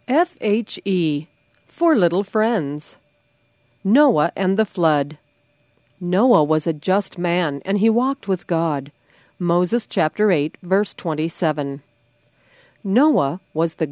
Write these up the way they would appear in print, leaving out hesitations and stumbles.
FHE, for Little Friends. Noah and the Flood. Noah was a just man, and he walked with God. Moses chapter 8, verse 27. Noah was the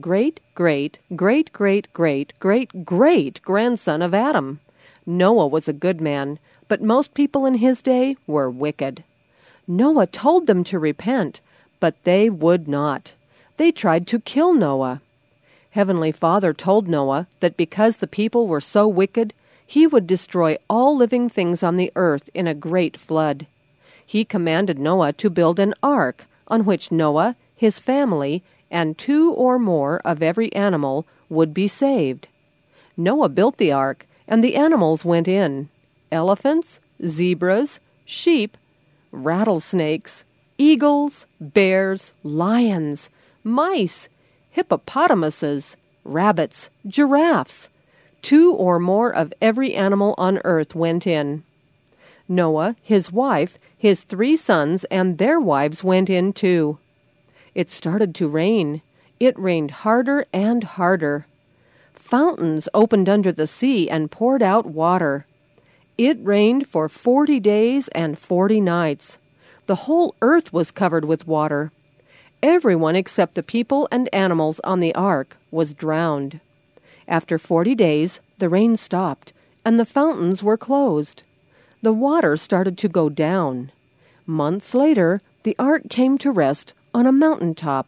great-great-great-great-great-great-great-grandson of Adam. Noah was a good man, but most people in his day were wicked. Noah told them to repent, but they would not. They tried to kill Noah. Heavenly Father told Noah that because the people were so wicked, he would destroy all living things on the earth in a great flood. He commanded Noah to build an ark on which Noah, his family, and 2 or more of every animal would be saved. Noah built the ark, and the animals went in: elephants, zebras, sheep, rattlesnakes, eagles, bears, lions, mice, hippopotamuses, rabbits, giraffes. 2 or more of every animal on earth went in. Noah, his wife, his 3 sons, and their wives went in too. It started to rain. It rained harder and harder. Fountains opened under the sea and poured out water. It rained for 40 days and 40 nights. The whole earth was covered with water. Everyone except the people and animals on the ark was drowned. After 40 days, the rain stopped, and the fountains were closed. The water started to go down. Months later, the ark came to rest on a mountain top.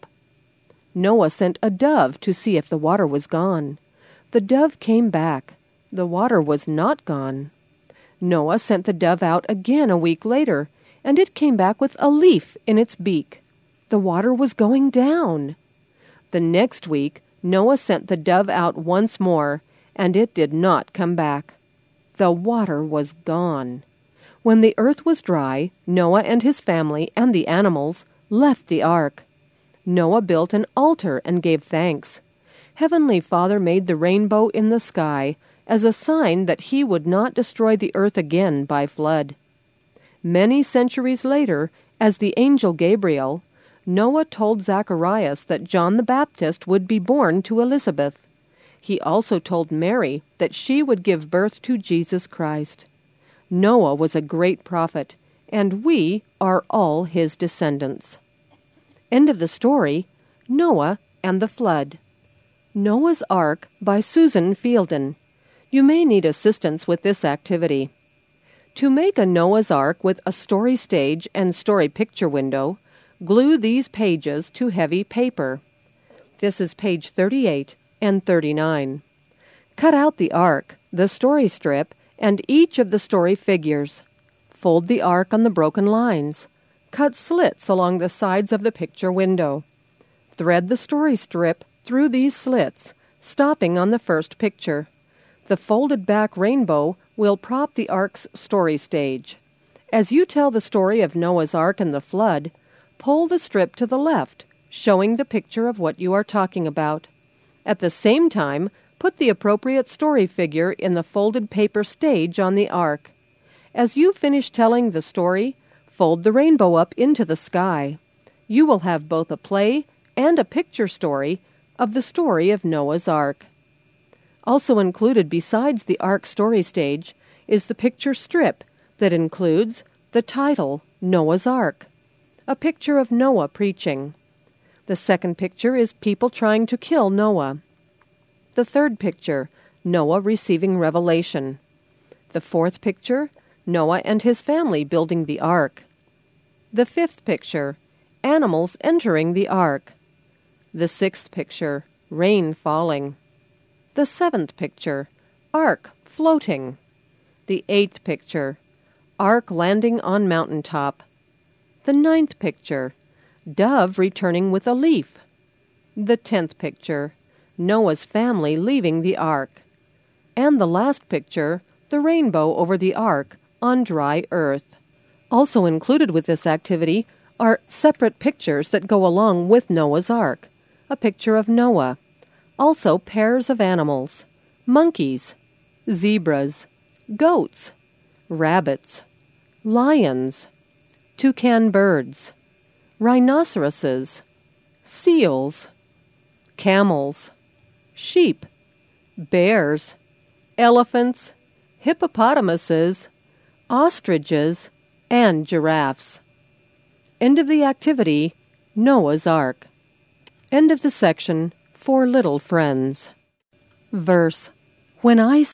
Noah sent a dove to see if the water was gone. The dove came back. The water was not gone. Noah sent the dove out again a week later, and it came back with a leaf in its beak. The water was going down. The next week, Noah sent the dove out once more, and it did not come back. The water was gone. When the earth was dry, Noah and his family and the animals left the ark. Noah built an altar and gave thanks. Heavenly Father made the rainbow in the sky as a sign that he would not destroy the earth again by flood. Many centuries later, as the angel Gabriel, Noah told Zacharias that John the Baptist would be born to Elizabeth. He also told Mary that she would give birth to Jesus Christ. Noah was a great prophet, and we are all his descendants. End of the story. Noah and the Flood. Noah's Ark by Susan Fielden. You may need assistance with this activity. To make a Noah's Ark with a story stage and story picture window, glue these pages to heavy paper. This is page 38 and 39. Cut out the ark, the story strip, and each of the story figures. Fold the ark on the broken lines. Cut slits along the sides of the picture window. Thread the story strip through these slits, stopping on the first picture. The folded back rainbow will prop the ark's story stage. As you tell the story of Noah's Ark and the flood, pull the strip to the left, showing the picture of what you are talking about. At the same time, put the appropriate story figure in the folded paper stage on the ark. As you finish telling the story, fold the rainbow up into the sky. You will have both a play and a picture story of the story of Noah's Ark. Also included besides the ark story stage is the picture strip that includes the title, Noah's Ark, a picture of Noah preaching. The second picture is people trying to kill Noah. The third picture, Noah receiving revelation. The fourth picture, Noah and his family building the ark. The fifth picture, animals entering the ark. The sixth picture, rain falling. The seventh picture, ark floating. The eighth picture, ark landing on mountaintop. The ninth picture, dove returning with a leaf. The 10th picture, Noah's family leaving the ark. And the last picture, the rainbow over the ark on dry earth. Also included with this activity are separate pictures that go along with Noah's Ark. A picture of Noah. Also pairs of animals. Monkeys, zebras, goats, rabbits, lions, toucan birds, rhinoceroses, seals, camels, sheep, bears, elephants, hippopotamuses, ostriches, and giraffes. End of the activity, Noah's Ark. End of the section, For Little Friends. Verse. When I